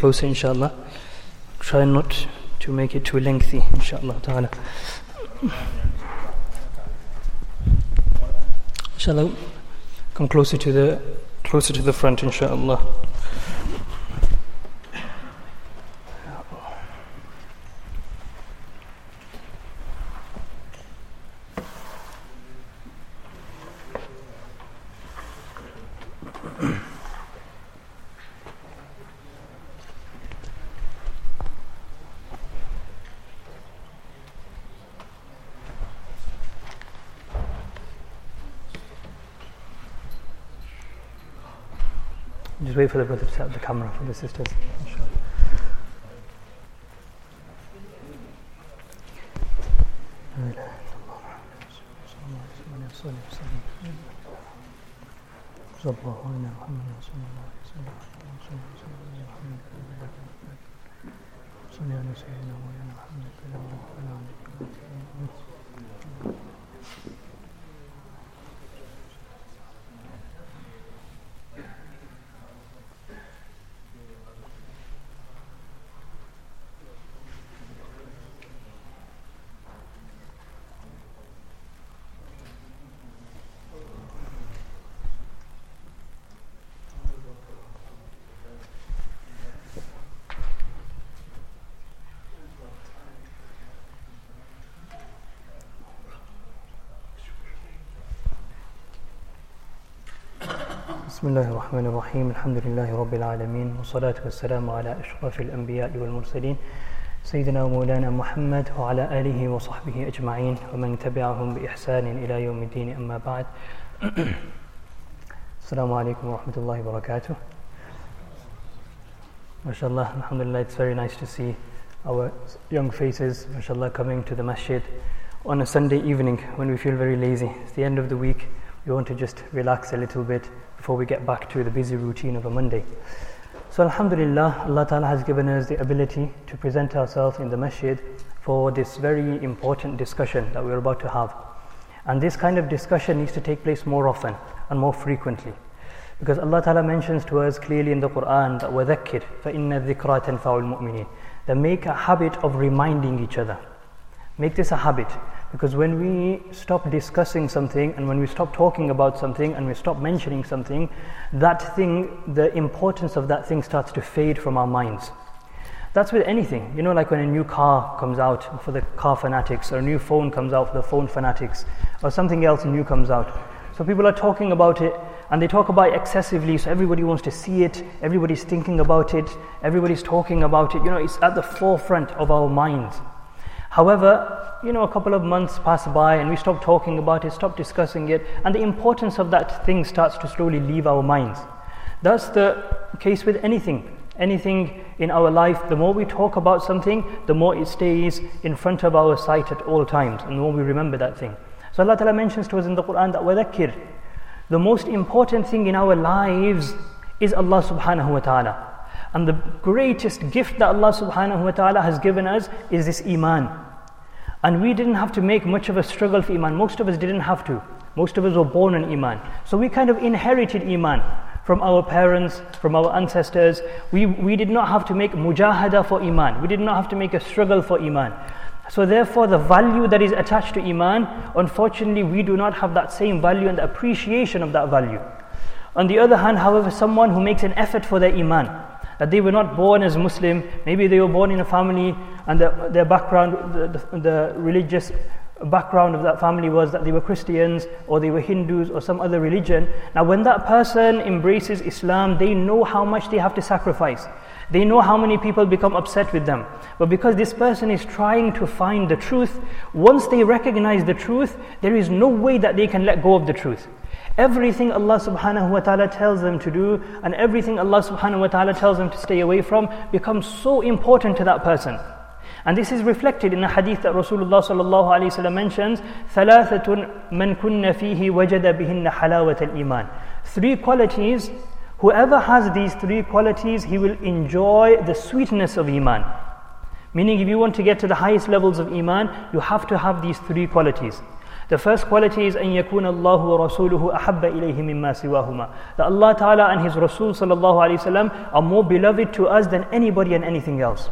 closer, inshallah. Try not to make it too lengthy, inshallah ta'ala. Inshallah, come closer to the front, inshallah. Just wait for the brother to set up the camera for the sisters. بسم الله الرحمن الرحيم الحمد لله رب العالمين والصلاة والسلام على أشرف الأنبياء والمرسلين سيدنا ومولانا محمد وعلى آله وصحبه أجمعين ومن تبعهم بإحسان إلى يوم الدين أما بعد. السلام عليكم ورحمة الله وبركاته. MashaAllah, alhamdulillah, it's very nice to see our young faces, MashaAllah, coming to the masjid on a Sunday evening when we feel very lazy. It's the end of the week. We want to just relax a little bit before we get back to the busy routine of a Monday. So alhamdulillah, Allah Ta'ala has given us the ability to present ourselves in the masjid for this very important discussion that we're about to have. And this kind of discussion needs to take place more often and more frequently. Because Allah Ta'ala mentions to us clearly in the Quran that وَذَكِّرْ فَإِنَّ الذِّكْرَى تَنْفَعُ الْمُؤْمِنِينَ. That make a habit of reminding each other. Make this a habit. Because when we stop discussing something and when we stop talking about something and we stop mentioning something, that thing, the importance of that thing starts to fade from our minds. That's with anything. You know, like when a new car comes out for the car fanatics, or a new phone comes out for the phone fanatics, or something else new comes out. So people are talking about it and they talk about it excessively, so everybody wants to see it, everybody's thinking about it, everybody's talking about it. You know, it's at the forefront of our minds. However, you know, a couple of months pass by and we stop talking about it, stop discussing it, and the importance of that thing starts to slowly leave our minds. That's the case with anything in our life. The more we talk about something, the more it stays in front of our sight at all times, and the more we remember that thing. So Allah Ta'ala mentions to us in the Quran that وَذَكِّرْ. The most important thing in our lives is Allah Subhanahu wa Ta'ala. And the greatest gift that Allah Subhanahu wa Ta'ala has given us is this Iman. And we didn't have to make much of a struggle for Iman. Most of us didn't have to. Most of us were born in Iman. So we kind of inherited Iman from our parents, from our ancestors. We did not have to make mujahada for Iman. We did not have to make a struggle for Iman. So therefore the value that is attached to Iman, unfortunately we do not have that same value and the appreciation of that value. On the other hand, however, someone who makes an effort for their Iman, that they were not born as Muslim, maybe they were born in a family and their background, the religious background of that family was that they were Christians or they were Hindus or some other religion. Now when that person embraces Islam, they know how much they have to sacrifice. They know how many people become upset with them. But because this person is trying to find the truth, once they recognize the truth, there is no way that they can let go of the truth. Everything Allah Subhanahu wa Ta'ala tells them to do and everything Allah Subhanahu wa Ta'ala tells them to stay away from becomes so important to that person. And this is reflected in a hadith that Rasulullah sallallahu alayhi wa sallam mentions, ثَلَاثَةٌ مَنْ كُنَّ فِيهِ وَجَدَ بِهِنَّ حَلَاوَةَ الْإِيمَانِ. 3 qualities, whoever has these 3 qualities, he will enjoy the sweetness of Iman. Meaning if you want to get to the highest levels of Iman, you have to have these 3 qualities. The first quality is أن يكون الله ورسوله أحب إليه مما سواهما. That Allah Ta'ala and His Rasul sallallahu alayhi wasallam are more beloved to us than anybody and anything else.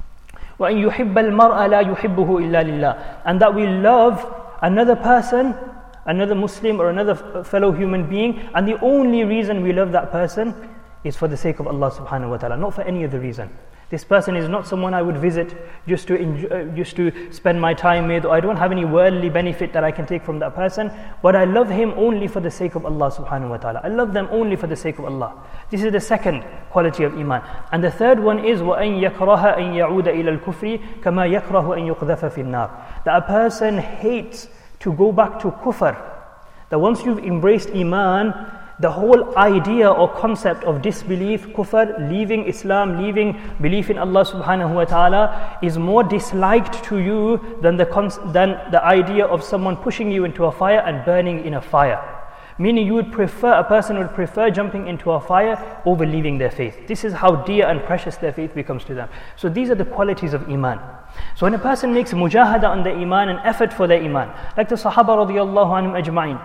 وأن يحب المرء لا يحبه إلا لله. And that we love another person, another Muslim or another fellow human being, and the only reason we love that person is for the sake of Allah subhanahu wa ta'ala, not for any other reason. This person is not someone I would visit just to spend my time with, or I don't have any worldly benefit that I can take from that person, but I love him only for the sake of Allah subhanahu wa ta'ala. I love them only for the sake of Allah. This is the second quality of Iman. And the third one is وَأَن يَكْرَهَ أَن يَعُودَ إِلَى الْكُفْرِ كَمَا يَكْرَهُ أَن يُقْذَفَ فِي النَّارِ. That a person hates to go back to kufr. That once you've embraced Iman, the whole idea or concept of disbelief, kufr, leaving Islam, leaving belief in Allah subhanahu wa ta'ala is more disliked to you than the idea of someone pushing you into a fire and burning in a fire. Meaning a person would prefer jumping into a fire over leaving their faith. This is how dear and precious their faith becomes to them. So these are the qualities of Iman. So when a person makes mujahada on their Iman, an effort for their Iman, like the Sahaba radiyallahu anhum ajma'in,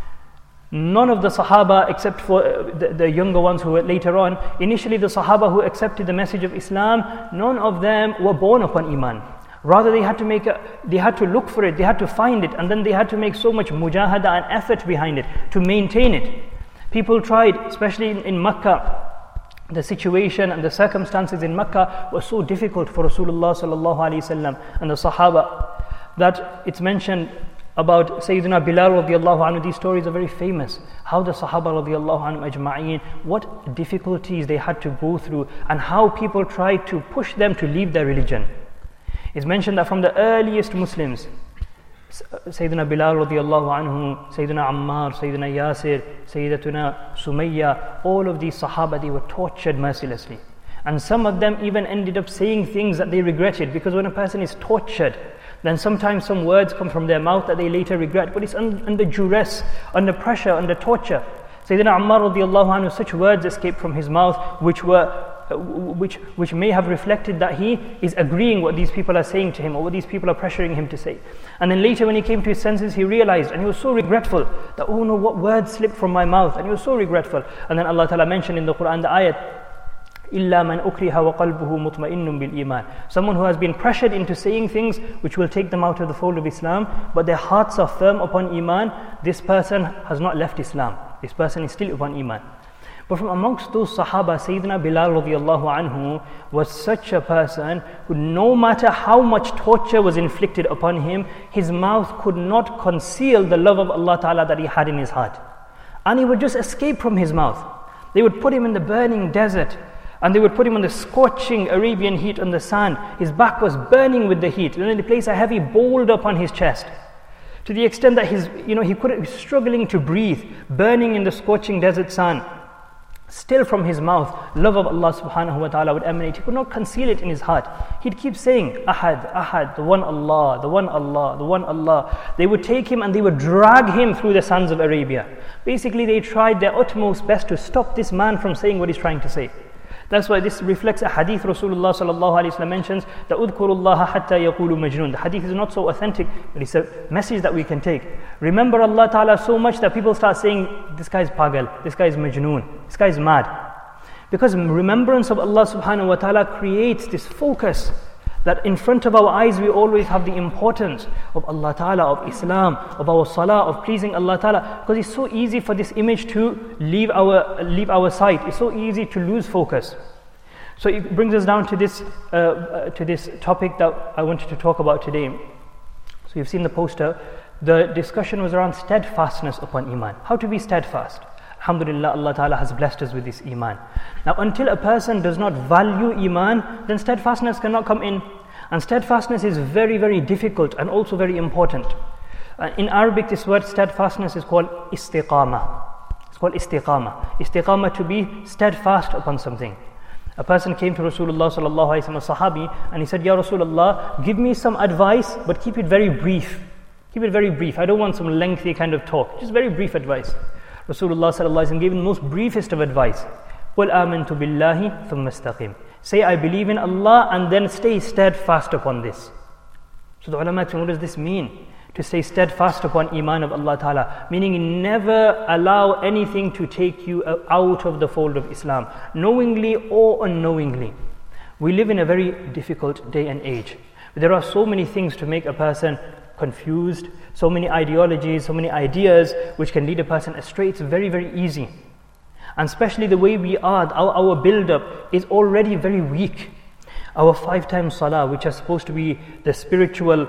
none of the Sahaba, except for the younger ones who were later on, initially the Sahaba who accepted the message of Islam, none of them were born upon Iman. Rather they had to look for it, they had to find it, and then they had to make so much mujahada and effort behind it to maintain it. People tried, especially in Makkah. The situation and the circumstances in Makkah were so difficult for Rasulullah sallallahu alaihi wasallam and the Sahaba that it's mentioned about Sayyidina Bilal radiallahu anhu. These stories are very famous. How the Sahaba radiallahu anhu ajma'een, what difficulties they had to go through and how people tried to push them to leave their religion. It's mentioned that from the earliest Muslims, Sayyidina Bilal radiallahu anhu, Sayyidina Ammar, Sayyidina Yasir, Sayyidatuna Sumayya, all of these Sahaba, they were tortured mercilessly. And some of them even ended up saying things that they regretted, because when a person is tortured, then sometimes some words come from their mouth that they later regret, but it's under duress, under pressure, under torture. Sayyidina Ammar radiallahu anhu, such words escaped from his mouth which may have reflected that he is agreeing what these people are saying to him, or what these people are pressuring him to say. And then later when he came to his senses, he realized, and he was so regretful that, oh no, what words slipped from my mouth, and he was so regretful. And then Allah Ta'ala mentioned in the Quran the ayat, إِلَّا مَنْ أُكْرِهَ وَقَلْبُهُ مُطْمَئِنٌ بِالْإِيمَانِ. Someone who has been pressured into saying things which will take them out of the fold of Islam, but their hearts are firm upon Iman, this person has not left Islam. This person is still upon Iman. But from amongst those Sahaba, Sayyidina Bilal radiallahu anhu was such a person who, no matter how much torture was inflicted upon him, his mouth could not conceal the love of Allah Ta'ala that he had in his heart. And he would just escape from his mouth. They would put him in the burning desert, and they would put him on the scorching Arabian heat on the sand. His back was burning with the heat, and then they placed a heavy boulder upon his chest, to the extent that he was struggling to breathe, burning in the scorching desert sun. Still from his mouth, love of Allah subhanahu wa ta'ala would emanate. He could not conceal it in his heart. He'd keep saying, Ahad, Ahad, the one Allah, the one Allah, the one Allah. They would take him and they would drag him through the sands of Arabia. Basically, they tried their utmost best to stop this man from saying what he's trying to say. That's why this reflects a hadith Rasulullah sallallahu alaihi wasallam mentions, that udkurullaha hatta yaqulu majnoon. The hadith is not so authentic, but it's a message that we can take. Remember Allah Ta'ala so much that people start saying, this guy is pagal, this guy is majnoon, this guy is mad. Because remembrance of Allah subhanahu wa ta'ala creates this focus, that in front of our eyes we always have the importance of Allah Ta'ala, of Islam, of our salah, of pleasing Allah Ta'ala. Because it's so easy for this image to leave our sight. It's so easy to lose focus. So it brings us down to this topic that I wanted to talk about today. So you've seen the poster. The discussion was around steadfastness upon Iman. How to be steadfast. Alhamdulillah, Allah Ta'ala has blessed us with this Iman. Now, until a person does not value Iman, then steadfastness cannot come in. And steadfastness is very, very difficult and also very important. In Arabic, this word steadfastness is called istiqama. It's called istiqama. Istiqama, to be steadfast upon something. A person came to Rasulullah sallallahu alaihi wasallam, a Sahabi, and he said, Ya Rasulullah, give me some advice, but keep it very brief. Keep it very brief. I don't want some lengthy kind of talk. Just very brief advice. Rasulullah sallallahu alaihi wasallam gave him the most briefest of advice. قُلْ آمَنْتُ بِاللَّهِ ثُمَّ اسْتَقِمْ. Say, I believe in Allah, and then stay steadfast upon this. So the ulama asked, what does this mean? to stay steadfast upon Iman of Allah Ta'ala, meaning never allow anything to take you out of the fold of Islam, knowingly or unknowingly. We live in a very difficult day and age. There are so many things to make a person confused, so many ideologies, so many ideas which can lead a person astray. It's very, very easy. And especially the way we are, our build-up is already very weak. Our 5 times salah, which are supposed to be the spiritual,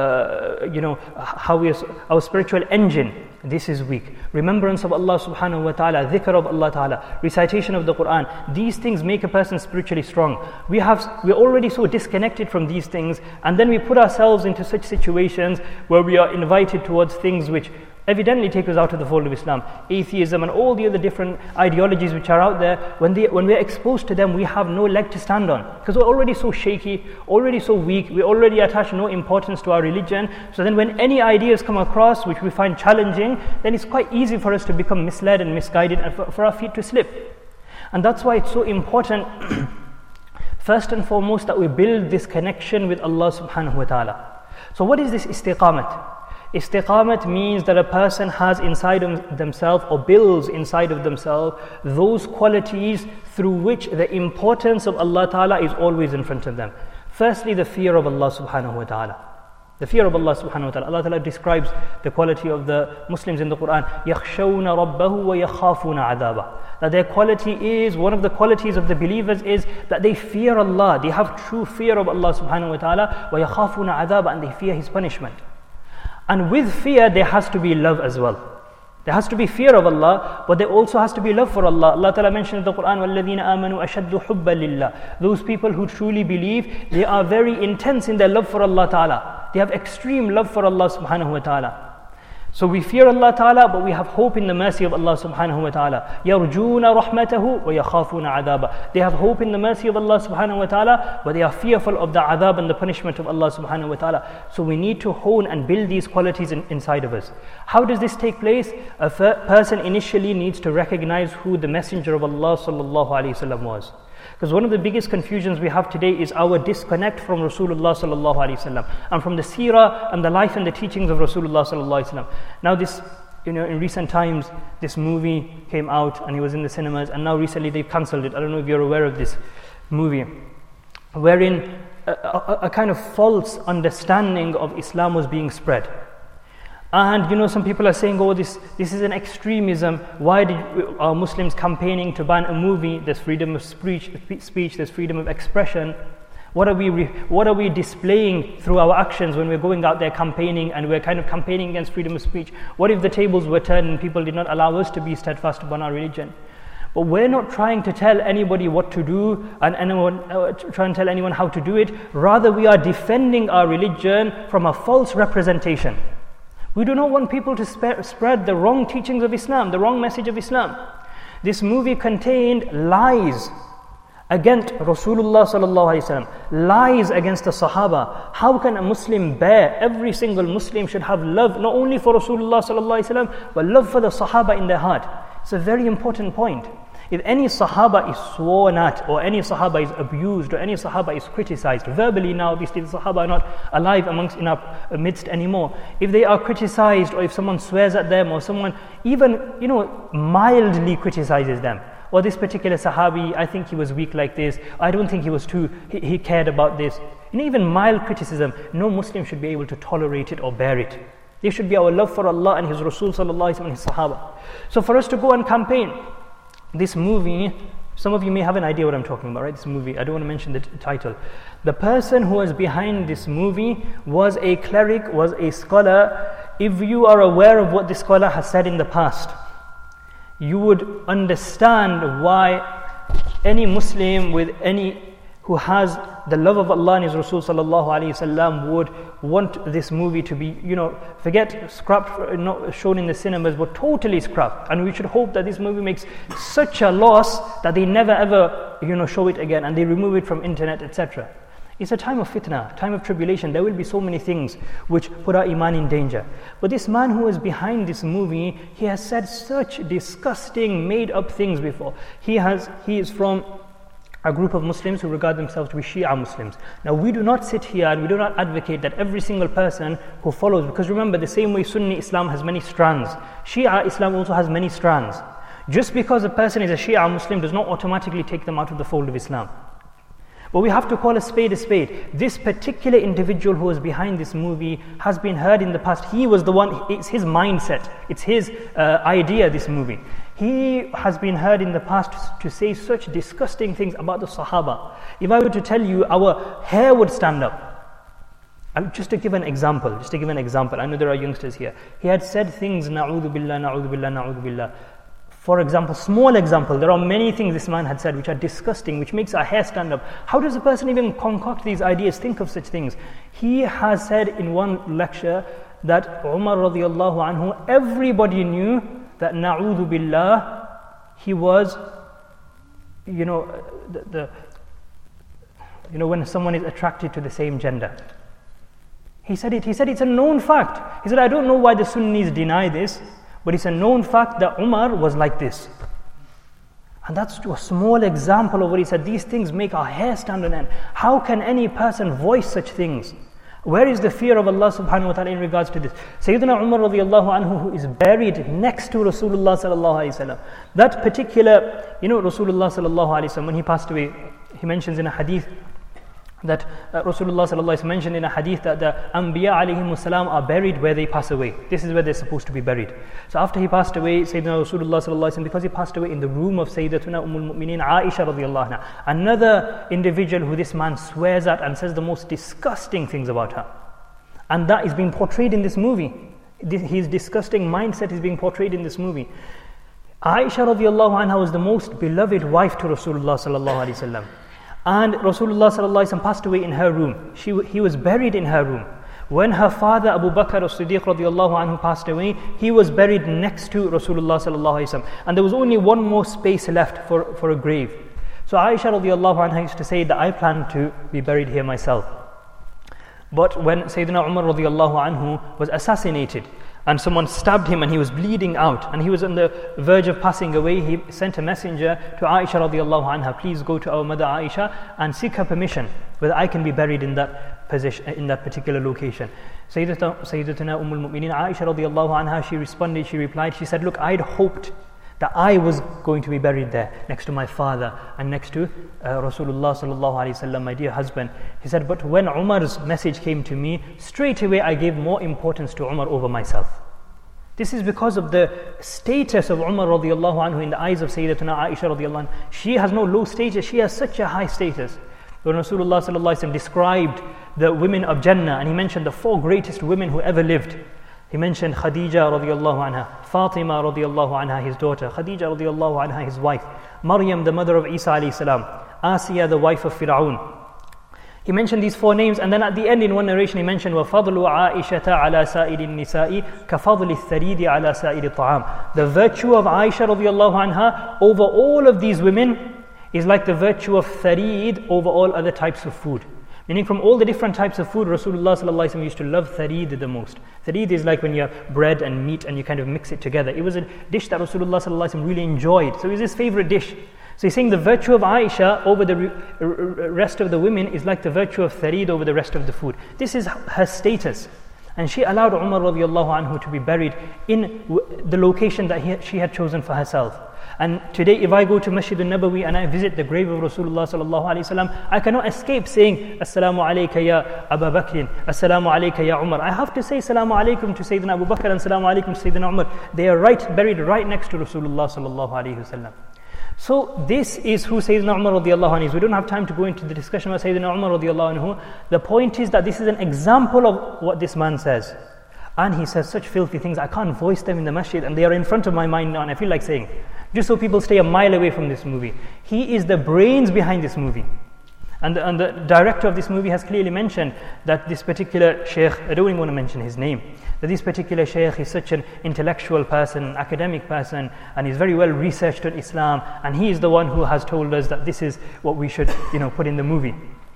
our spiritual engine, this is weak. Remembrance of Allah subhanahu wa ta'ala, dhikr of Allah ta'ala, recitation of the Quran, these things make a person spiritually strong. We're already so disconnected from these things, and then we put ourselves into such situations where we are invited towards things which evidently take us out of the fold of Islam. Atheism and all the other different ideologies which are out there, when we're exposed to them, we have no leg to stand on. Because we're already so shaky, already so weak, we already attach no importance to our religion. So then when any ideas come across which we find challenging, then it's quite easy for us to become misled and misguided and for our feet to slip. And that's why it's so important, first and foremost, that we build this connection with Allah subhanahu wa ta'ala. So what is this istiqamat? Istiqamat means that a person has inside themselves or builds inside of themselves those qualities through which the importance of Allah Ta'ala is always in front of them. Firstly, the fear of Allah subhanahu wa ta'ala. The fear of Allah subhanahu wa ta'ala. Allah Ta'ala describes the quality of the Muslims in the Quran. يَخْشَوْنَ رَبَّهُ وَيَخَافُونَ عَذَابَهُ. That their quality is, one of the qualities of the believers is that they fear Allah. They have true fear of Allah subhanahu wa ta'ala. وَيَخَافُونَ عَذَابَهُ. And they fear His punishment. And with fear, there has to be love as well. There has to be fear of Allah, but there also has to be love for Allah. Allah Ta'ala mentioned in the Quran, وَالَّذِينَ آمَنُوا أَشَدُّ حُبًّا لِلَّهِ. Those people who truly believe, they are very intense in their love for Allah Ta'ala. They have extreme love for Allah subhanahu wa ta'ala. So we fear Allah Ta'ala, but we have hope in the mercy of Allah subhanahu wa ta'ala. يَرْجُونَ رَحْمَتَهُ وَيَخَافُونَ عَذَابَهُ. They have hope in the mercy of Allah subhanahu wa ta'ala, but they are fearful of the adhab and the punishment of Allah subhanahu wa ta'ala. So we need to hone and build these qualities inside of us. How does this take place? A person initially needs to recognize who the Messenger of Allah sallallahu alaihi wasallam was. Because one of the biggest confusions we have today is our disconnect from Rasulullah sallallahu alaihi wasallam and from the seerah and the life and the teachings of Rasulullah sallallahu alaihi wasallam. Now this, in recent times, this movie came out and it was in the cinemas, and now recently they've cancelled it. I don't know if you're aware of this movie, wherein a kind of false understanding of Islam was being spread. And some people are saying, oh, this is an extremism. Why are Muslims campaigning to ban a movie? There's freedom of speech, there's freedom of expression. What are we displaying through our actions when we're going out there campaigning, and we're kind of campaigning against freedom of speech? What if the tables were turned and people did not allow us to be steadfast upon our religion? But we're not trying to tell anybody what to do and trying to tell anyone how to do it. Rather, we are defending our religion from a false representation. We do not want people to spread the wrong teachings of Islam, the wrong message of Islam. This movie contained lies against Rasulullah sallallahu alaihi wasallam, lies against the Sahaba. How can a Muslim bear? Every single Muslim should have love not only for Rasulullah sallallahu alaihi wasallam, but love for the Sahaba in their heart. It's a very important point. If any Sahaba is sworn at, or any Sahaba is abused, or any Sahaba is criticized, verbally now, obviously the Sahaba are not alive in our midst anymore. If they are criticized, or if someone swears at them, or someone even, mildly criticizes them, or this particular Sahabi, I think he was weak like this, I don't think he cared about this. Even mild criticism, no Muslim should be able to tolerate it or bear it. There should be our love for Allah and His Rasul sallallahu alaihi wasallam and His Sahaba. So for us to go and campaign, this movie, some of you may have an idea what I'm talking about, right? This movie, I don't want to mention the title. The person who was behind this movie was a cleric, was a scholar. If you are aware of what this scholar has said in the past, you would understand why any Muslim who has the love of Allah and His Rasul sallallahu alaihi wasallam would want this movie to be, forget scrapped, not shown in the cinemas, but totally scrapped. And we should hope that this movie makes such a loss that they never ever, show it again, and they remove it from internet, etc. It's a time of fitna, time of tribulation. There will be so many things which put our iman in danger. But this man who was behind this movie, he has said such disgusting, made up things before. He is from a group of Muslims who regard themselves to be Shia Muslims. Now we do not sit here and we do not advocate that every single person who follows, because remember, the same way Sunni Islam has many strands, Shia Islam also has many strands. Just because a person is a Shia Muslim does not automatically take them out of the fold of Islam. But we have to call a spade a spade. This particular individual who was behind this movie has been heard in the past. He was the one, it's his mindset, it's his idea, this movie. He has been heard in the past to say such disgusting things about the Sahaba. If I were to tell you, our hair would stand up. Just to give an example, I know there are youngsters here. He had said things, na'udhu billah, na'udhu billah, na'udhu billah. For example, small example, there are many things this man had said which are disgusting, which makes our hair stand up. How does a person even concoct these ideas, think of such things? He has said in one lecture that Umar radiallahu anhu, everybody knew that na'udhu billah, he was, when someone is attracted to the same gender. He said it's a known fact. He said, I don't know why the Sunnis deny this, but it's a known fact that Umar was like this. And that's a small example of what he said. These things make our hair stand on end. How can any person voice such things? Where is the fear of Allah subhanahu wa ta'ala in regards to this? Sayyidina Umar radiallahu anhu, who is buried next to Rasulullah sallallahu alayhi wasallam. That particular, Rasulullah sallallahu alayhi wasallam, when he passed away, he mentions in a hadith that Rasulullah sallallahu alaihi wasallam mentioned in a hadith that the Anbiya alayhimus salam are buried where they pass away. This is where they're supposed to be buried. So after he passed away, Sayyidina Rasulullah sallallahu alaihi wasallam, because he passed away in the room of Sayyidatuna Ummul Mu'mineen Aisha radiyallahu anha, another individual who this man swears at and says the most disgusting things about her. And that is being portrayed in this movie. His disgusting mindset is being portrayed in this movie. Aisha radiyallahu anha was the most beloved wife to Rasulullah sallallahu alaihi wasallam. And Rasulullah sallallahu alaihi wasallam passed away in her room. He was buried in her room. When her father Abu Bakr as-Siddiq radiyallahu anhu passed away, he was buried next to Rasulullah sallallahu alaihi wasallam. And there was only one more space left for a grave. So Aisha radiyallahu anha used to say that I plan to be buried here myself. But when Sayyidina Umar radiyallahu anhu was assassinated, and someone stabbed him and he was bleeding out and he was on the verge of passing away, he sent a messenger to Aisha radiallahu anha, please go to our mother Aisha and seek her permission whether I can be buried in that position, in that particular location. Sayyidatuna Ummul Mu'mineen Aisha radiallahu anha, she replied, she said, look, I'd hoped that I was going to be buried there next to my father and next to Rasulullah sallallahu alaihi wasallam, my dear husband. He said, but when Umar's message came to me, straight away I gave more importance to Umar over myself. This is because of the status of Umar radiallahu anhu in the eyes of Sayyidatuna Aisha radiallahu anha. She has no low status, she has such a high status. When Rasulullah sallallahu alaihi wasallam described the women of Jannah, and he mentioned the 4 greatest women who ever lived, he mentioned Khadija radiallahu anha, Fatima radiallahu anha, his daughter, Khadija radiallahu anha, his wife, Maryam, the mother of Isa alayhi salam, Asiya, the wife of Fir'aun. He mentioned these 4 names, and then at the end in one narration he mentioned وَفَضْلُ عَائِشَةَ عَلَى سَائِرِ النِّسَاءِ كَفَضْلِ الثَّرِيدِ عَلى سَائِرِ الطَّعَامِ. The virtue of Aisha radiallahu anha over all of these women is like the virtue of tharid over all other types of food. Meaning from all the different types of food, Rasulullah sallallahu alaihi wasallam used to love tharid the most. Tharid is like when you have bread and meat and you kind of mix it together. It was a dish that Rasulullah sallallahu alaihi wasallam really enjoyed. So it was his favorite dish. So he's saying the virtue of Aisha over the rest of the women is like the virtue of tharid over the rest of the food. This is her status. And she allowed Umar radiallahu anhu to be buried in the location that she had chosen for herself. And today if I go to Masjid al-Nabawi and I visit the grave of Rasulullah sallallahu alaihi wasallam, I cannot escape saying Assalamu alayka ya Abu Bakr, Assalamu alayka ya Umar. I have to say Assalamu alaykum to Sayyidina Abu Bakr and Assalamu alaykum to Sayyidina Umar. They are buried right next to Rasulullah sallallahu alaihi wasallam. So this is who Sayyidina Umar radiallahu anhu is. We don't have time to go into the discussion about Sayyidina Umar radiallahu anhu. The point is that this is an example of what this man says. And he says such filthy things, I can't voice them in the masjid, and they are in front of my mind now, and I feel like saying, just so people stay a mile away from this movie. He is the brains behind this movie. And the director of this movie has clearly mentioned that this particular sheikh, I don't even want to mention his name, that this particular sheikh is such an intellectual person, academic person, and he's very well researched on Islam, and he is the one who has told us that this is what we should, put in the movie.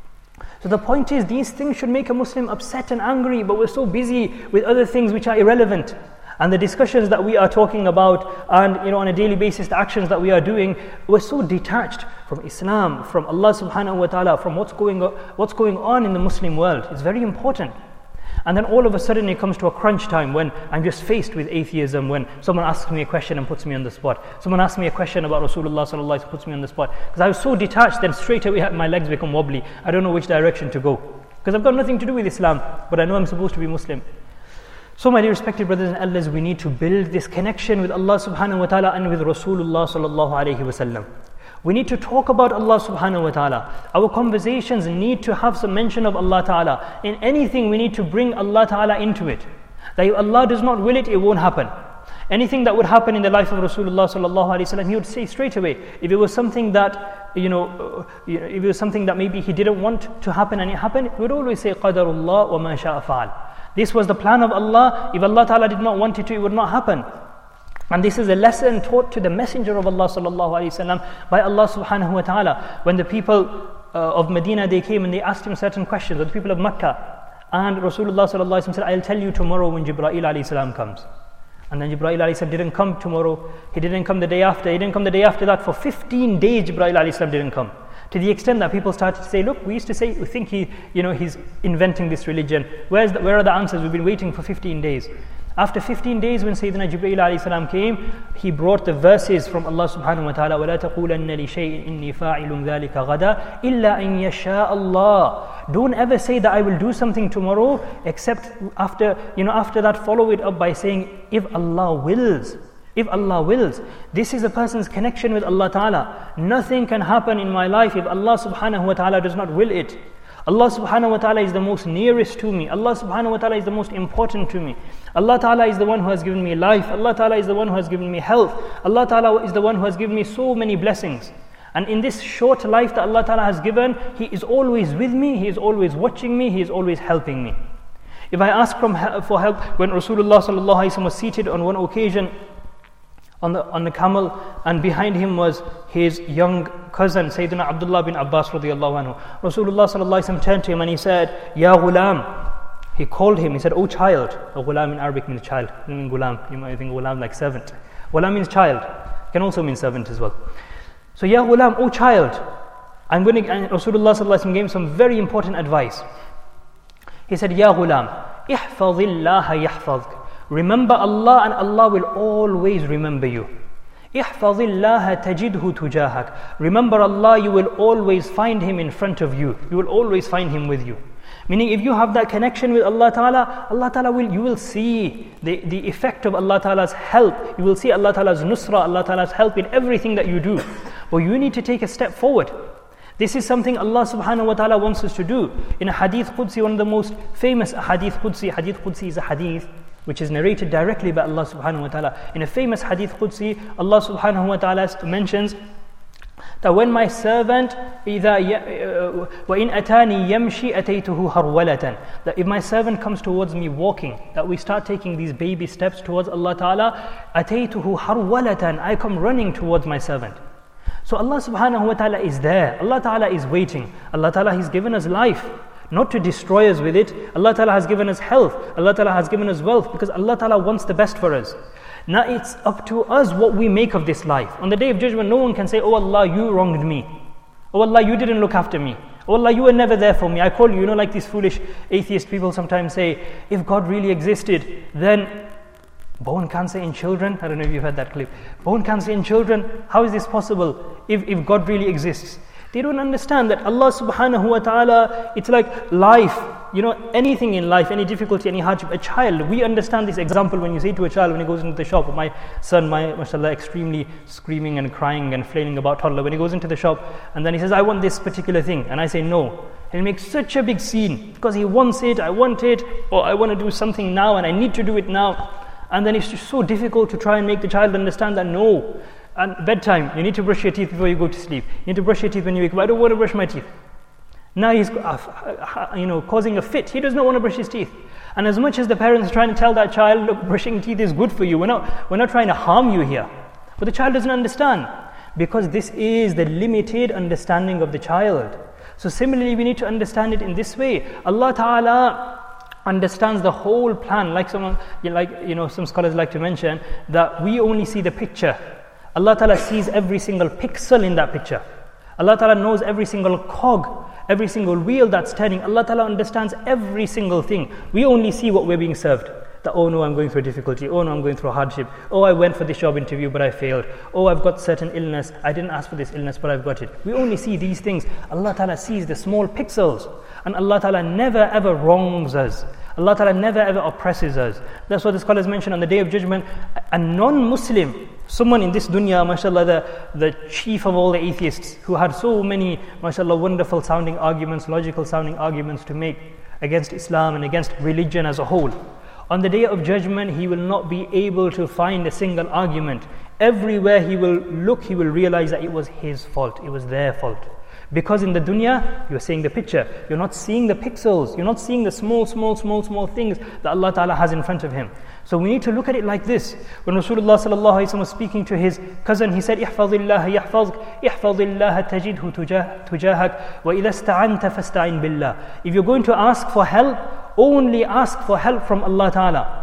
So the point is, these things should make a Muslim upset and angry, but we're so busy with other things which are irrelevant. And the discussions that we are talking about, and on a daily basis, the actions that we are doing, we're so detached from Islam, from Allah subhanahu wa ta'ala, from what's going on in the Muslim world. It's very important. And then all of a sudden it comes to a crunch time when I'm just faced with atheism, when someone asks me a question and puts me on the spot. Someone asks me a question about Rasulullah sallallahu alaihi wasallam, puts me on the spot. Because I was so detached, then straight away my legs become wobbly. I don't know which direction to go. Because I've got nothing to do with Islam, but I know I'm supposed to be Muslim. So my dear respected brothers and elders, we need to build this connection with Allah subhanahu wa ta'ala and with Rasulullah sallallahu alaihi wasallam. We need to talk about Allah subhanahu wa ta'ala. Our conversations need to have some mention of Allah ta'ala. In anything we need to bring Allah ta'ala into it. That if Allah does not will it, it won't happen. Anything that would happen in the life of Rasulullah sallallahu alaihi wasallam, he would say straight away. If it was something that, if it was something that maybe he didn't want to happen and it happened, he would always say, Qadarullah wa ma sha'a fa'al. This was the plan of Allah. If Allah ta'ala did not want it to, it would not happen. And this is a lesson taught to the Messenger of Allah sallallahu alaihi wasallam by Allah subhanahu wa ta'ala. When the people of Medina, they came and they asked him certain questions, or the people of Makkah, and Rasulullah sallallahu alaihi wasallam said, I'll tell you tomorrow when Jibreel alayhi salam comes. And then Jibreel alayhi salam didn't come tomorrow. He didn't come the day after. He didn't come the day after that. For 15 days Jibreel alayhi salam didn't come. To the extent that people started to say, look, we used to say, we think he's inventing this religion. Where are the answers? We've been waiting for 15 days. After 15 days, when Sayyidina Jibreel alayhi salam came, he brought the verses from Allah subhanahu wa ta'ala, وَلَا تَقُولَنَّ لِشَيْءٍ إِنِّي فَاعِلٌ ذَلِكَ غَدًا إِلَّا أَن يَشَاءَ اللَّهُ. Don't ever say that I will do something tomorrow, except after that follow it up by saying, if Allah wills. If Allah wills. This is a person's connection with Allah ta'ala. Nothing can happen in my life if Allah subhanahu wa ta'ala does not will it. Allah subhanahu wa ta'ala is the most nearest to me. Allah subhanahu wa ta'ala is the most important to me. Allah ta'ala is the one who has given me life. Allah ta'ala is the one who has given me health. Allah ta'ala is the one who has given me so many blessings. And in this short life that Allah ta'ala has given, He is always with me, He is always watching me, He is always helping me. If I ask for help, when Rasulullah sallallahu alaihi wasallam was seated on one occasion on the camel, and behind him was his young cousin Sayyidina Abdullah bin Abbas radiyallahu anhu. Rasulullah sallallahu alaihi wasallam turned to him and he said, Ya ghulam. He called him, he said, O child. Ghulam in Arabic means child. It doesn't mean ghulam. You might think ghulam like servant. Ghulam means child. It can also mean servant as well. So, Ya ghulam, O child. And Rasulullah sallallahu alaihi wasallam gave him some very important advice. He said, Ya ghulam, ihfazillaha yahfazk. Remember Allah and Allah will always remember you. Ihfazillaha tajidhu tujahak. Remember Allah, you will always find Him in front of you. You will always find Him with you. Meaning, if you have that connection with Allah Ta'ala, you will see the effect of Allah Ta'ala's help. You will see Allah Ta'ala's nusra, Allah Ta'ala's help in everything that you do. But you need to take a step forward. This is something Allah subhanahu wa ta'ala wants us to do. In a hadith Qudsi, one of the most famous hadith Qudsi is a hadith which is narrated directly by Allah subhanahu wa ta'ala. In a famous hadith Qudsi, Allah subhanahu wa ta'ala mentions that when my servant وَإِنْ أَتَانِي يَمْشِي أَتَيْتُهُ هَرْوَلَةً, that if my servant comes towards me walking, that we start taking these baby steps towards Allah ta'ala, أَتَيْتُهُ هَرْوَلَةً, I come running towards my servant. So Allah subhanahu wa ta'ala is there. Allah ta'ala is waiting. Allah ta'ala has given us life, not to destroy us with it. Allah ta'ala has given us health. Allah ta'ala has given us wealth, because Allah ta'ala wants the best for us. Now it's up to us what we make of this life. On the Day of Judgment, no one can say, oh Allah, you wronged me. Oh Allah, you didn't look after me. Oh Allah, you were never there for me. I call you, like these foolish atheist people sometimes say, if God really existed, then bone cancer in children. I don't know if you've heard that clip. Bone cancer in children, how is this possible if God really exists? They don't understand that Allah subhanahu wa ta'ala, it's like life. Anything in life, any difficulty, any hardship, a child, we understand this example when you say to a child when he goes into the shop, my son, mashallah, extremely screaming and crying and flailing about toddler, when he goes into the shop and then he says, I want this particular thing, and I say no. He'll make such a big scene because he wants it, I want it, or I want to do something now and I need to do it now. And then it's just so difficult to try and make the child understand that no. And bedtime, you need to brush your teeth before you go to sleep. You need to brush your teeth when you wake up. I don't want to brush my teeth. Now he's causing a fit. He does not want to brush his teeth. And as much as the parents are trying to tell that child, look, brushing teeth is good for you. We're not trying to harm you here. But the child doesn't understand, because this is the limited understanding of the child. So similarly, we need to understand it in this way. Allah Ta'ala understands the whole plan. Some scholars like to mention that we only see the picture. Allah Ta'ala sees every single pixel in that picture. Allah Ta'ala knows every single cog, every single wheel that's turning. Allah Ta'ala understands every single thing. We only see what we're being served. That, oh no, I'm going through a difficulty. Oh no, I'm going through a hardship. Oh, I went for this job interview, but I failed. Oh, I've got certain illness. I didn't ask for this illness, but I've got it. We only see these things. Allah Ta'ala sees the small pixels. And Allah Ta'ala never ever wrongs us. Allah Ta'ala never ever oppresses us. That's what the scholars mention on the Day of Judgment. A non-Muslim, someone in this dunya, mashallah, the chief of all the atheists, who had so many, mashallah, wonderful sounding arguments, logical sounding arguments to make against Islam and against religion as a whole. On the Day of Judgment, he will not be able to find a single argument. Everywhere he will look, he will realize that it was his fault, it was their fault. Because in the dunya, you're seeing the picture, you're not seeing the pixels, you're not seeing the small things that Allah Ta'ala has in front of him. So we need to look at it like this. When Rasulullah sallallahu alaihi wasallam was speaking to his cousin, he said, احفظ الله يحفظك احفظ الله تجده تجاهك وإذا استعنت فاستعن بالله. If you're going to ask for help, only ask for help from Allah Ta'ala.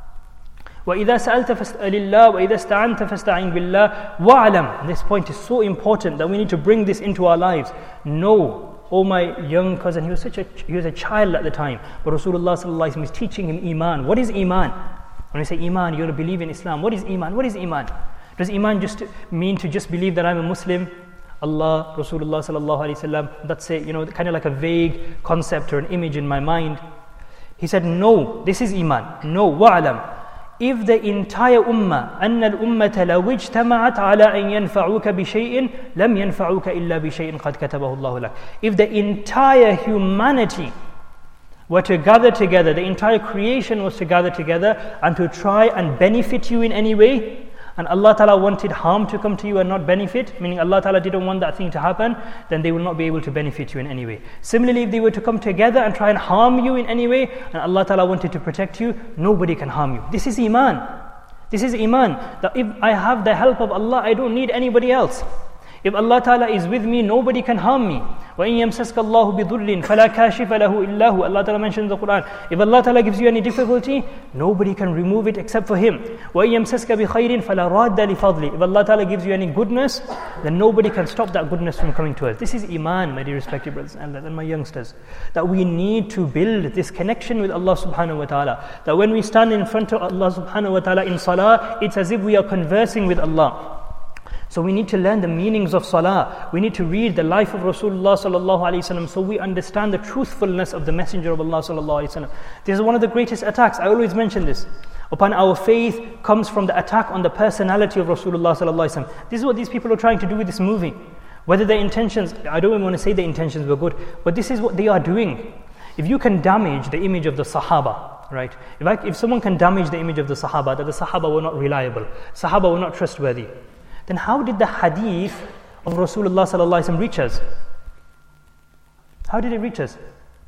وَإِذَا سَأَلْتَ فَاسْأَلِ اللَّهِ وَإِذَا اسْتَعَنْتَ فَاسْتَعِنْ بِاللَّهِ وَاعْلَمْ. This point is so important that we need to bring this into our lives. No, oh my young cousin, he was a child at the time, but Rasulullah sallallahu alaihi wasallam is teaching him Iman. What is Iman? When we say Iman, you have to believe in Islam. What is Iman? What is Iman? Does Iman just mean to just believe that I'm a Muslim? Allah, Rasulullah sallallahu alaihi wasallam, that's it, kind of like a vague concept or an image in my mind. He said, no, this is Iman. No, wa'alam. If the entire ummah, أن الأمة لو اجتمعت على أن ينفعوك بشيء لم ينفعوك إلا بشيء قد كتبه الله لك. If the entire humanity were to gather together, the entire creation was to gather together and to try and benefit you in any way, and Allah Ta'ala wanted harm to come to you and not benefit, meaning Allah Ta'ala didn't want that thing to happen, then they will not be able to benefit you in any way. Similarly, if they were to come together and try and harm you in any way, and Allah Ta'ala wanted to protect you, nobody can harm you. This is Iman. This is Iman. That if I have the help of Allah, I don't need anybody else. If Allah Ta'ala is with me, nobody can harm me. وَإِن يَمْسَسْكَ اللَّهُ بِضُرٍّ فَلَا كَاشِفَ لَهُ إِلَّا هُ. Allah Ta'ala mentions in the Quran, if Allah Ta'ala gives you any difficulty, nobody can remove it except for Him. وَإِن يَمْسَسْكَ بِخَيْرٍ فَلَا رَادَّ لِفَضْلِ. If Allah Ta'ala gives you any goodness, then nobody can stop that goodness from coming to us. This is Iman, my dear respected brothers and my youngsters. That we need to build this connection with Allah Subhanahu Wa Ta'ala. That when we stand in front of Allah Subhanahu Wa Ta'ala in Salah, it's as if we are conversing with Allah. So we need to learn the meanings of Salah. We need to read the life of Rasulullah sallallahu alaihi wasallam so we understand the truthfulness of the Messenger of Allah sallallahu alaihi wasallam. This is one of the greatest attacks. I always mention this. Upon our faith comes from the attack on the personality of Rasulullah sallallahu alaihi wasallam. This is what these people are trying to do with this movie. Whether their intentions, I don't even want to say their intentions were good, but this is what they are doing. If you can damage the image of the Sahaba, right? If someone can damage the image of the Sahaba, that the Sahaba were not reliable, Sahaba were not trustworthy, then how did the hadith of Rasulullah sallallahu alaihi wasallam reach us? How did it reach us?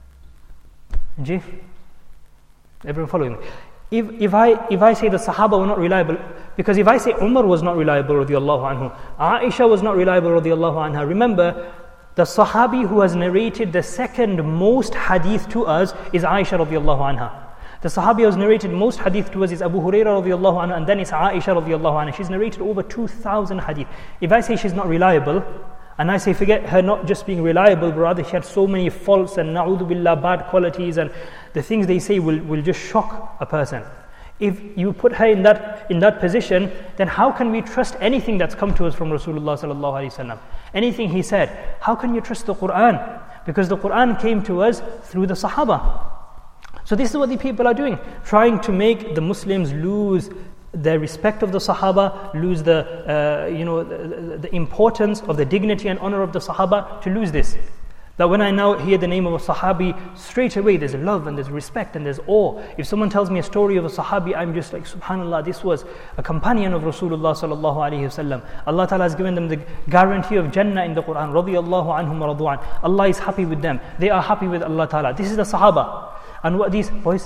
Everyone following me? If I say the Sahaba were not reliable, because if I say Umar was not reliable radiallahu anhu, Aisha was not reliable radiallahu anha, remember the Sahabi who has narrated the second most hadith to us is Aisha radiallahu anha. The Sahabi who has narrated most hadith to us is Abu Hurairah radiallahu anhu, and then it's Aisha radiallahu anha. She's narrated over 2,000 hadith. If I say she's not reliable, and I say forget her not just being reliable, but rather she had so many faults and na'udhu billah, bad qualities, and the things they say will just shock a person. If you put her in that position, then how can we trust anything that's come to us from Rasulullah sallallahu alaihi wasallam? Anything he said, how can you trust the Quran? Because the Quran came to us through the Sahaba. So this is what the people are doing, trying to make the Muslims lose their respect of the Sahaba, lose the importance of the dignity and honor of the Sahaba, to lose this. That when I now hear the name of a Sahabi, straight away there's love and there's respect and there's awe. If someone tells me a story of a Sahabi, I'm just like, subhanallah, this was a companion of Rasulullah sallallahu alaihi wasallam. Allah Ta'ala has given them the guarantee of Jannah in the Quran. Radiyallahu anhum wa radu'an. Allah is happy with them. They are happy with Allah Ta'ala. This is the Sahaba. And what these boys.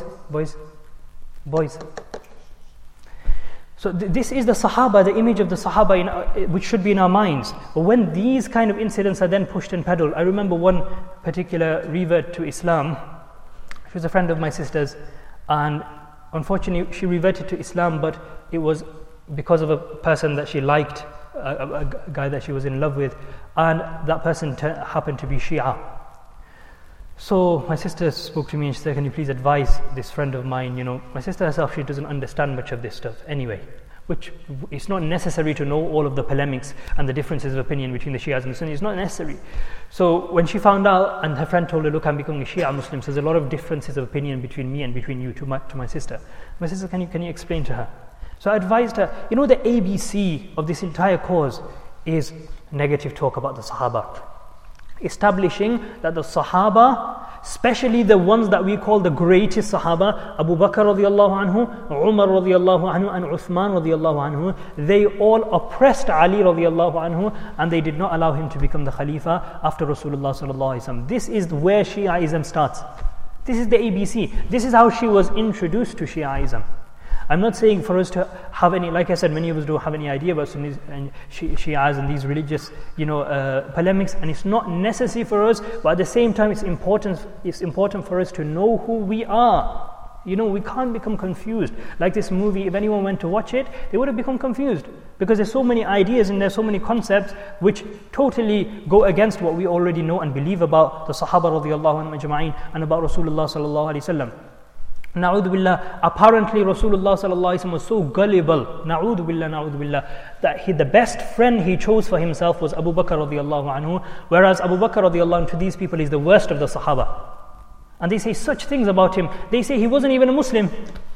So this is the Sahaba, the image of the Sahaba which should be in our minds. But when these kind of incidents are then pushed and peddled, I remember one particular revert to Islam. She was a friend of my sister's, and unfortunately she reverted to Islam, but it was because of a person that she liked a guy that she was in love with, and that person happened to be Shia. So my sister spoke to me and she said, can you please advise this friend of mine? My sister herself, she doesn't understand much of this stuff anyway, which it's not necessary to know all of the polemics and the differences of opinion between the Shias and the Sunnis. It's not necessary. So when she found out and her friend told her, look, I'm becoming a Shia Muslim, so there's a lot of differences of opinion between me and between you to my sister. My sister, can you explain to her? So I advised her, the ABC of this entire cause is negative talk about the Sahaba. Establishing that the Sahaba, especially the ones that we call the greatest Sahaba, Abu Bakr radiallahu anhu, Umar radiallahu anhu, and Uthman radiallahu anhu, they all oppressed Ali radiallahu anhu, and they did not allow him to become the Khalifa after Rasulullah sallallahu alaihi wasallam. This is where Shiaism starts. This is the ABC. This is how she was introduced to Shiaism. I'm not saying for us to have any, like I said, many of us don't have any idea about Sunnis and Shias and these religious, polemics, and it's not necessary for us, but at the same time it's important for us to know who we are. We can't become confused. Like this movie, if anyone went to watch it, they would have become confused, because there's so many ideas and there's so many concepts which totally go against what we already know and believe about the Sahaba radiallahu anhum ajma'in and about Rasulullah sallallahu alaihi wasallam. Na'udhu billah, apparently Rasulullah sallallahu alaihi wasallam was so gullible, na'udhu billah, that the best friend he chose for himself was Abu Bakr radiallahu anhu, whereas Abu Bakr radiallahu anhu to these people is the worst of the Sahaba. And they say such things about him. They say he wasn't even a Muslim.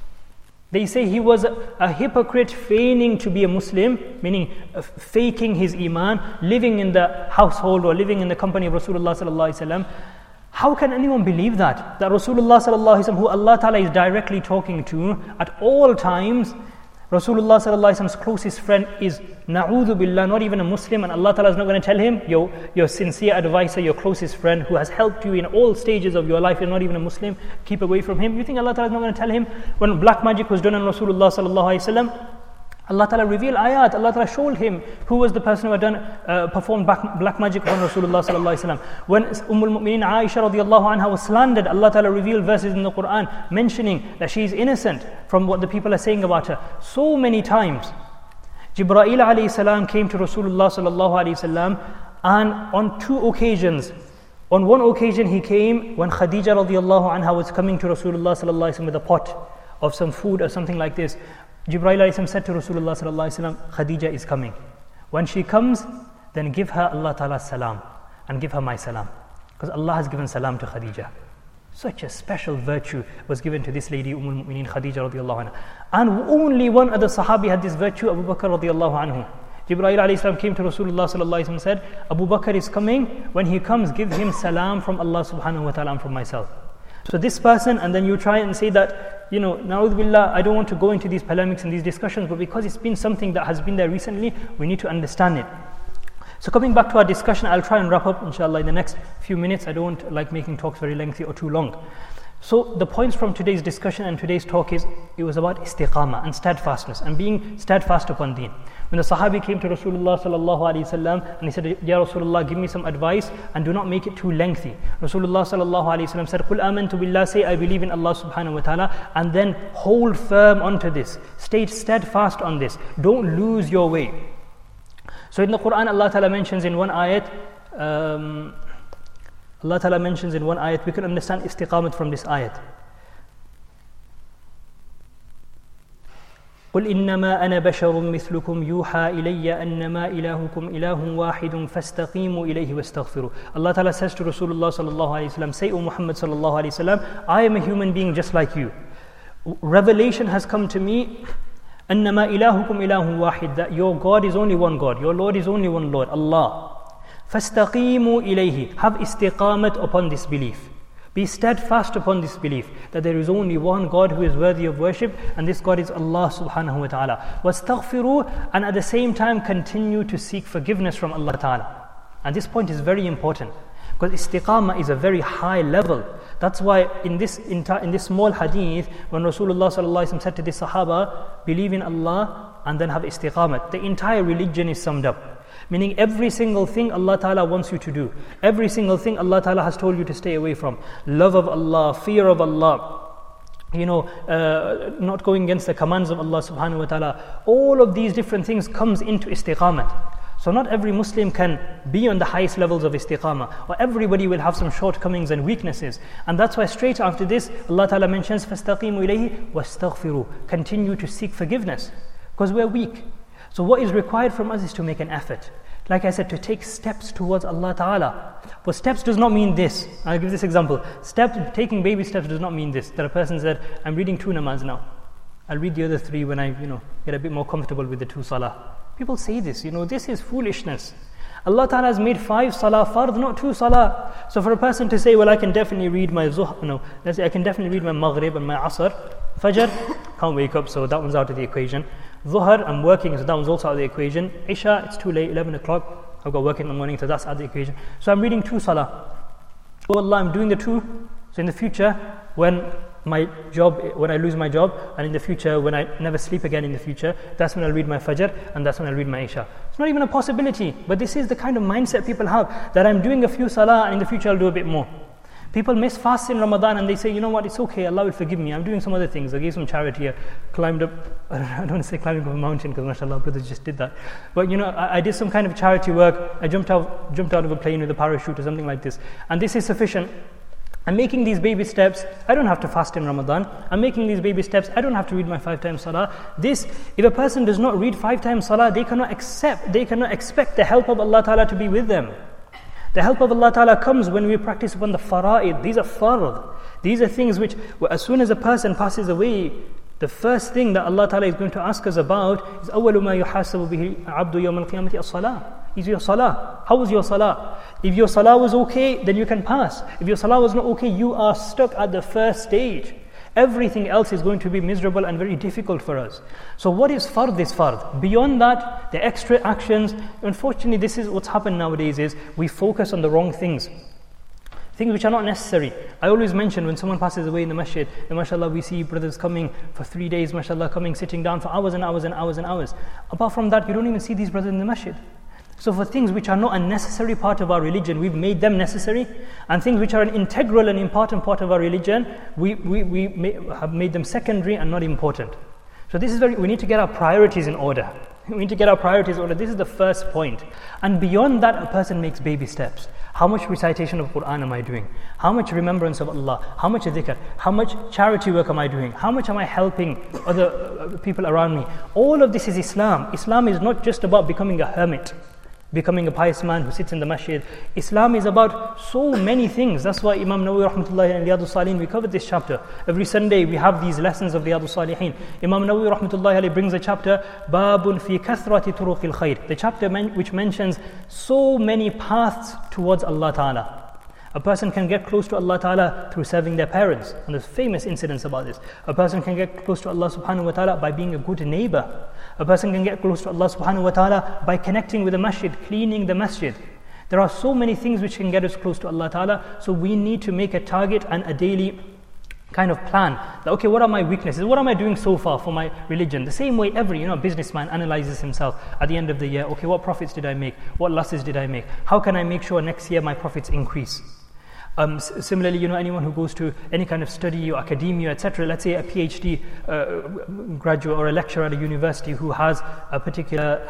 They say he was a hypocrite feigning to be a Muslim, meaning faking his iman, living in the household or living in the company of Rasulullah sallallahu alaihi wasallam. How can anyone believe that? That Rasulullah sallallahu alaihi wasallam, who Allah Ta'ala is directly talking to at all times, Rasulullah sallallahu alaihi wasallam's closest friend is na'udhu billah, not even a Muslim, and Allah Ta'ala is not going to tell him, your sincere advisor, your closest friend who has helped you in all stages of your life, you're not even a Muslim, keep away from him. You think Allah Ta'ala is not going to tell him? When black magic was done on Rasulullah sallallahu alaihi wasallam, Allah Ta'ala revealed ayat. Allah Ta'ala showed him who was the person who had performed black magic on Rasulullah sallallahu alaihi wasallam. When Ummul Mu'mineen Aisha radiallahu anha was slandered, Allah Ta'ala revealed verses in the Quran mentioning that she is innocent from what the people are saying about her. So many times, Jibreel alayhi salam came to Rasulullah sallallahu alaihi wasallam, and on two occasions, on one occasion he came when Khadija radiallahu anha was coming to Rasulullah sallallahu alaihi wasallam with a pot of some food or something like this. Jibreel alayhi salam said to Rasulullah sallallahu alaihi wasallam, Khadija is coming. When she comes, then give her Allah Ta'ala's salam and give her my salam, because Allah has given salam to Khadija. Such a special virtue was given to this lady, Ummul Mu'mineen Khadija radiallahu anha. And only one other Sahabi had this virtue, Abu Bakr radiallahu anhu. Jibreel alayhi salam came to Rasulullah sallallahu alaihi wasallam and said, Abu Bakr is coming. When he comes, give him salam from Allah subhanahu wa ta'ala and from myself. So this person, and then you try and say that, na'udhu billah, I don't want to go into these polemics and these discussions, but because it's been something that has been there recently, we need to understand it. So coming back to our discussion, I'll try and wrap up inshallah in the next few minutes. I don't like making talks very lengthy or too long. So the points from today's discussion and today's talk is, it was about istiqamah and steadfastness and being steadfast upon deen. When the Sahabi came to Rasulullah sallallahu alaihi wasallam and he said, Ya Rasulullah, give me some advice and do not make it too lengthy. Rasulullah sallallahu alaihi wasallam said, Qul amantu billah, say I believe in Allah subhanahu wa ta'ala, and then hold firm onto this. Stay steadfast on this. Don't lose your way. So in the Quran, Allah Ta'ala mentions in one ayat, we can understand istiqamat from this ayat. قُلْ إِنَّمَا أَنَا بَشَرٌ مِثْلُكُمْ يُوحَى إِلَيَّ أَنَّمَا إِلَهُكُمْ إِلَهٌ وَاحِدٌ فَاسْتَقِيمُوا إِلَيْهِ وَاسْتَغْفِرُوا. Allah Ta'ala says to Rasulullah sallallahu alayhi wasallam, say, O Muhammad sallallahu alayhi wasallam, I am a human being just like you. Revelation has come to me, أَنَّمَا إِلَهُكُمْ إِلَهٌ وَاحِدٌ, that your God is only one God, your Lord is only one Lord, Allah. فَاسْتَقِيمُوا إِلَيْهِ, have istiqamat upon this belief. Be steadfast upon this belief that there is only one God who is worthy of worship, and this God is Allah subhanahu wa ta'ala. وَاسْتَغْفِرُوا, and at the same time continue to seek forgiveness from Allah ta'ala. And this point is very important, because istiqamah is a very high level. That's why in this small hadith, when Rasulullah sallallahu alaihi wasallam said to the Sahaba, believe in Allah and then have istiqamah, the entire religion is summed up. Meaning every single thing Allah Ta'ala wants you to do, every single thing Allah Ta'ala has told you to stay away from. Love of Allah, fear of Allah, not going against the commands of Allah subhanahu wa ta'ala. All of these different things comes into istiqamah. So not every Muslim can be on the highest levels of istiqamah, or everybody will have some shortcomings and weaknesses. And that's why straight after this, Allah Ta'ala mentions, فَاسْتَقِيمُوا إِلَيْهِ وَاسْتَغْفِرُوا. Continue to seek forgiveness, because we're weak. So what is required from us is to make an effort. Like I said, to take steps towards Allah Ta'ala. But steps does not mean this. I'll give this example. Taking baby steps does not mean this. That a person said, I'm reading 2 namaz now. I'll read the other 3 when I get a bit more comfortable with the 2 salah. People say this, this is foolishness. Allah Ta'ala has made 5 salah fard, not 2 salah. So for a person to say, well, I can definitely read my let's say I can definitely read my maghrib and my asr. Fajr, can't wake up, so that one's out of the equation. Zuhr, I'm working, so that one's also out of the equation. Isha, it's too late, 11 o'clock, I've got work in the morning, so that's out of the equation. So I'm reading 2 salah. Oh Allah, I'm doing the 2. So in the future, when I lose my job, and in the future when I never sleep again in the future, that's when I'll read my Fajr, and that's when I'll read my Isha. It's not even a possibility, but this is the kind of mindset people have, that I'm doing a few salah and in the future I'll do a bit more. People miss fasts in Ramadan and they say, you know what, it's okay, Allah will forgive me, I'm doing some other things. I gave some charity, I climbed up, I don't want to say climbing up a mountain because mashallah brothers just did that, but I did some kind of charity work. I jumped out of a plane with a parachute or something like this, and this is sufficient. I'm making these baby steps. I don't have to fast in Ramadan. I'm making these baby steps. I don't have to read my 5 times salah. If a person does not read 5 times salah, they cannot expect the help of Allah Ta'ala to be with them. The help of Allah Ta'ala comes when we practice upon the fara'id. These are fard. These are things which, as soon as a person passes away, the first thing that Allah Ta'ala is going to ask us about is أَوَّلُ مَا يُحَاسَبُ بِهِ الْعَبْدُ يَوْمَ الْقِيَامَةِ الصَّلَاةِ. Is your salah? How was your salah? If your salah was okay, then you can pass. If your salah was not okay, you are stuck at the first stage. Everything else is going to be miserable and very difficult for us. So what is fard is fard. Beyond that, the extra actions, unfortunately this is what's happened nowadays, is we focus on the wrong things. Things which are not necessary. I always mention when someone passes away in the masjid, and mashallah we see brothers coming for 3 days, mashallah coming, sitting down for hours and hours and hours and hours. Apart from that, you don't even see these brothers in the masjid. So for things which are not a necessary part of our religion, we've made them necessary, and things which are an integral and important part of our religion, we have made them secondary and not important. So this is we need to get our priorities in order. We need to get our priorities in order. This is the first point. And beyond that, a person makes baby steps. How much recitation of Quran am I doing? How much remembrance of Allah? How much dhikr? How much charity work am I doing? How much am I helping other people around me? All of this is Islam. Islam is not just about becoming a hermit, becoming a pious man who sits in the masjid. Islam is about so many things. That's why Imam Nawawi rahmatullahi and Riyadus Salihin, we covered this chapter. Every Sunday we have these lessons of Riyadus Salihin. Imam Nawawi rahmatullahi brings a chapter, Babun fi kathrati turuqil khair. The chapter which mentions so many paths towards Allah Ta'ala. A person can get close to Allah Ta'ala through serving their parents. And there's famous incidents about this. A person can get close to Allah Subhanahu Wa Ta'ala by being a good neighbor. A person can get close to Allah Subhanahu Wa Ta'ala by connecting with the masjid, cleaning the masjid. There are so many things which can get us close to Allah Ta'ala. So we need to make a target and a daily kind of plan. That, okay, what are my weaknesses? What am I doing so far for my religion? The same way every businessman analyzes himself at the end of the year. Okay, what profits did I make? What losses did I make? How can I make sure next year my profits increase? Similarly, anyone who goes to any kind of study or academia, etc., let's say a PhD graduate or a lecturer at a university who has a particular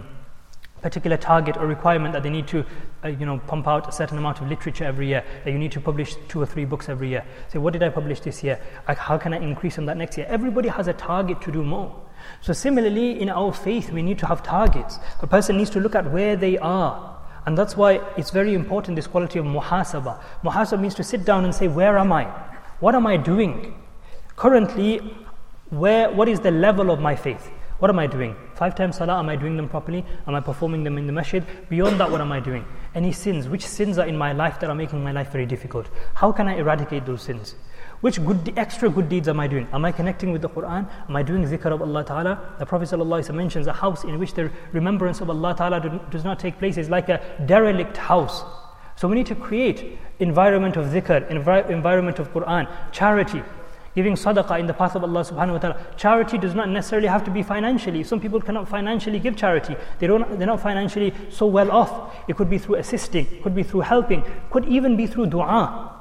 target or requirement that they need to pump out a certain amount of literature every year, that you need to publish 2 or 3 books every year. Say, what did I publish this year? How can I increase on that next year? Everybody has a target to do more. So similarly, in our faith, we need to have targets. A person needs to look at where they are. And that's why it's very important, this quality of muhasabah. Muhasabah means to sit down and say, where am I? What am I doing? Currently, what is the level of my faith? What am I doing? 5 times salah, am I doing them properly? Am I performing them in the masjid? Beyond that, what am I doing? Any sins? Which sins are in my life that are making my life very difficult? How can I eradicate those sins? Which extra good deeds am I doing? Am I connecting with the Quran? Am I doing zikr of Allah Ta'ala? The Prophet ﷺ mentions a house in which the remembrance of Allah Ta'ala does not take place is like a derelict house. So we need to create environment of zikr, environment of Quran, charity, giving sadaqah in the path of Allah Subhanahu Wa Ta'ala. Charity does not necessarily have to be financially. Some people cannot financially give charity. They're not financially so well off. It could be through assisting, could be through helping, could even be through dua.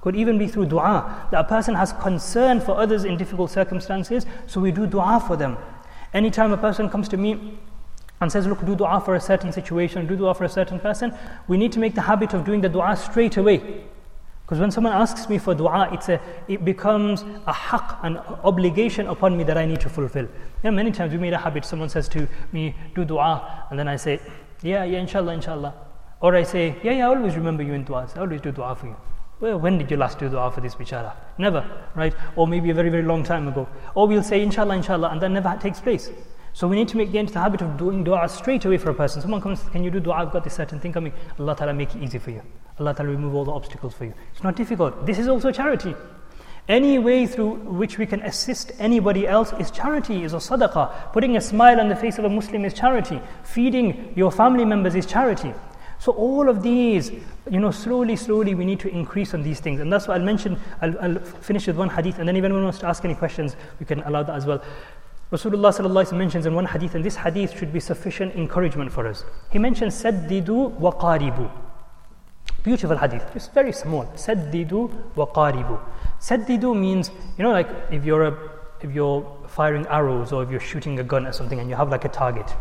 Could even be through dua, that a person has concern for others in difficult circumstances, so we do dua for them. Anytime a person comes to me and says, look, do dua for a certain situation, do dua for a certain person, we need to make the habit of doing the dua straight away. Because when someone asks me for dua, it becomes a haqq, an obligation upon me that I need to fulfill. Many times we made a habit, someone says to me, do dua, and then I say, yeah, inshallah, inshallah. Or I say, yeah, I always remember you in du'as, I always do dua for you. Well, when did you last do dua for this bichara? Never, right? Or maybe a very, very long time ago. Or we'll say, inshallah, inshallah, and that never takes place. So we need to get into the habit of doing dua straight away for a person. Someone comes, can you do dua? I've got this certain thing coming. Allah Ta'ala make it easy for you. Allah Ta'ala remove all the obstacles for you. It's not difficult. This is also charity. Any way through which we can assist anybody else is charity, is a sadaqah. Putting a smile on the face of a Muslim is charity. Feeding your family members is charity. So all of these, slowly we need to increase on these things. And that's what I'll mention. I'll finish with one hadith, and then if anyone wants to ask any questions, we can allow that as well. Rasulullah sallallahu alaihi wasallam mentions in one hadith, and this hadith should be sufficient encouragement for us. He mentions, Saddidu wa qaribu. Beautiful hadith. It's very small. Saddidu wa qaribu. Saddidu means, like if you're firing arrows or if you're shooting a gun or something and you have like a target.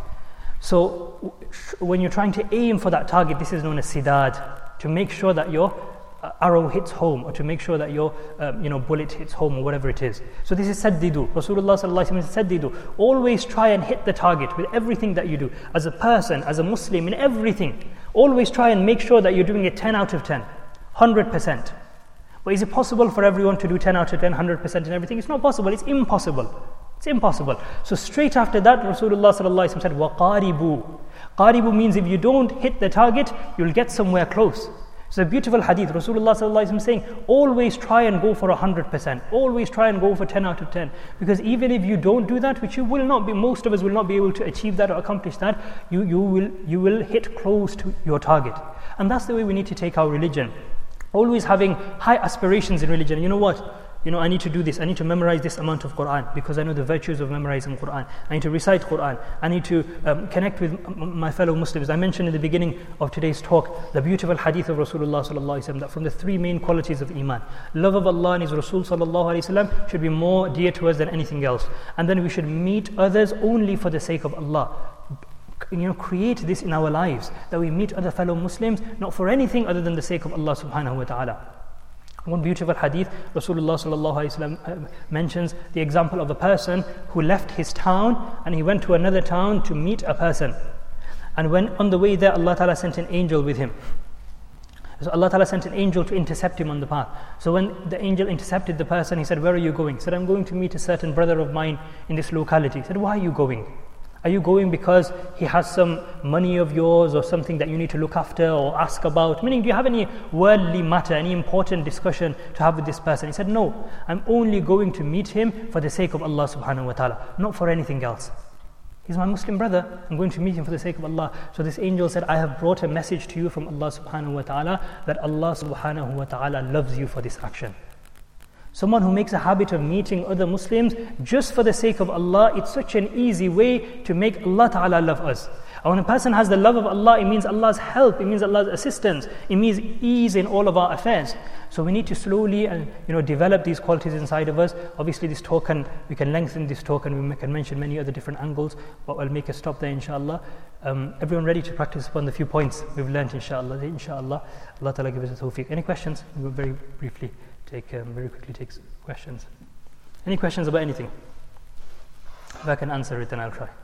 So when you're trying to aim for that target, this is known as sidad, to make sure that your arrow hits home, or to make sure that your bullet hits home, or whatever it is. So this is saddidu. Rasulullah sallallahu alaihi wasallam said, saddidu. Always try and hit the target with everything that you do. As a person, as a Muslim, in everything. Always try and make sure that you're doing it 10 out of 10, 100%. But is it possible for everyone to do 10 out of 10, 100% in everything? It's not possible. It's impossible. It's impossible. So straight after that, Rasulullah sallallahu alaihi wasallam said, وَقَارِبُوا. Qaribu means if you don't hit the target, you'll get somewhere close. It's a beautiful hadith. Rasulullah sallallahu alaihi wasallam saying, always try and go for 100%. Always try and go for 10 out of 10. Because even if you don't do that, which you will not be, most of us will not be able to achieve that or accomplish that, you will hit close to your target. And that's the way we need to take our religion. Always having high aspirations in religion. You know what? I need to do this. I need to memorize this amount of Quran because I know the virtues of memorizing Quran. I need to recite Quran. I need to connect with my fellow Muslims. I mentioned in the beginning of today's talk the beautiful hadith of Rasulullah sallallahu alaihi wasallam, that from the three main qualities of Iman, love of Allah and His Rasul sallallahu alaihi wasallam should be more dear to us than anything else. And then we should meet others only for the sake of Allah. Create this in our lives, that we meet other fellow Muslims not for anything other than the sake of Allah subhanahu wa ta'ala. One beautiful hadith, Rasulullah sallallahu alaihi wasallam mentions the example of a person who left his town and he went to another town to meet a person. And when on the way there, Allah Ta'ala sent an angel with him. So Allah Ta'ala sent an angel to intercept him on the path. So when the angel intercepted the person, he said, where are you going? He said, I'm going to meet a certain brother of mine in this locality. He said, why are you going? Are you going because he has some money of yours or something that you need to look after or ask about? Meaning, do you have any worldly matter, any important discussion to have with this person? He said, no, I'm only going to meet him for the sake of Allah subhanahu wa ta'ala, not for anything else. He's my Muslim brother, I'm going to meet him for the sake of Allah. So this angel said, I have brought a message to you from Allah subhanahu wa ta'ala that Allah subhanahu wa ta'ala loves you for this action. Someone who makes a habit of meeting other Muslims just for the sake of Allah, it's such an easy way to make Allah Ta'ala love us. And when a person has the love of Allah, it means Allah's help, it means Allah's assistance, it means ease in all of our affairs. So we need to slowly develop these qualities inside of us. Obviously this talk we can lengthen this talk and we can mention many other different angles, but I'll make a stop there inshallah. Everyone ready to practice upon the few points we've learned inshallah. Allah Ta'ala give us a tawfiq. Any questions? We will very briefly very quickly take questions. Any questions about anything? If I can answer it, then I'll try.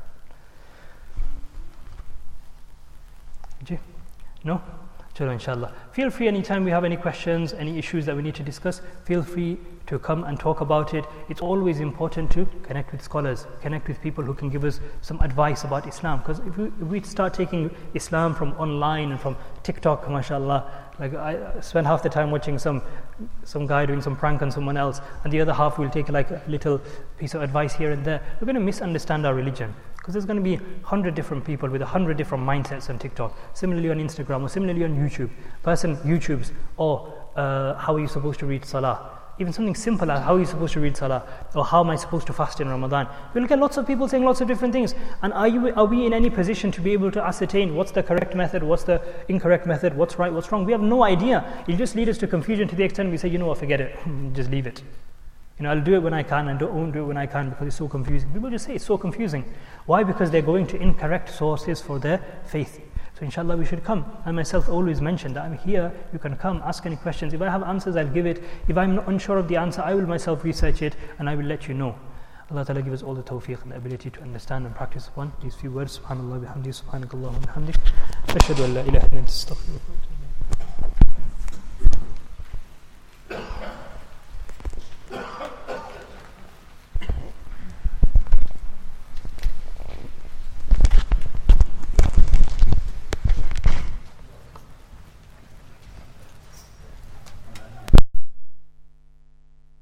No? Chalo, inshallah. Feel free anytime we have any questions, any issues that we need to discuss, feel free to come and talk about it. It's always important to connect with scholars, connect with people who can give us some advice about Islam. Because if we start taking Islam from online and from TikTok, mashallah, like I spend half the time watching some guy doing some prank on someone else, and the other half we'll take like a little piece of advice here and there. We're going to misunderstand our religion. Because there's going to be 100 different people with 100 different mindsets on TikTok, similarly on Instagram or similarly on YouTube. Person YouTubes, how are you supposed to read Salah? even something simple as how are you supposed to read salah, or how am I supposed to fast in Ramadan. You'll get lots of people saying lots of different things. And are we in any position to be able to ascertain what's the correct method, what's the incorrect method, what's right, what's wrong? We have no idea. It'll just lead us to confusion to the extent we say, you know what, forget it, just leave it. I'll do it when I can and won't do it when I can because it's so confusing. People just say it's so confusing. Why? Because they're going to incorrect sources for their faith. So inshallah we should come. I myself always mention that I'm here, you can come, ask any questions. If I have answers, I'll give it. If I'm not unsure of the answer, I will myself research it and I will let you know. Allah Ta'ala give us all the tawfiq and the ability to understand and practice upon these few words. Subhanallah bihamdi, subhanakallah wa bihamdik. Ashhadu an la ilaha illa anta astaghfiruka.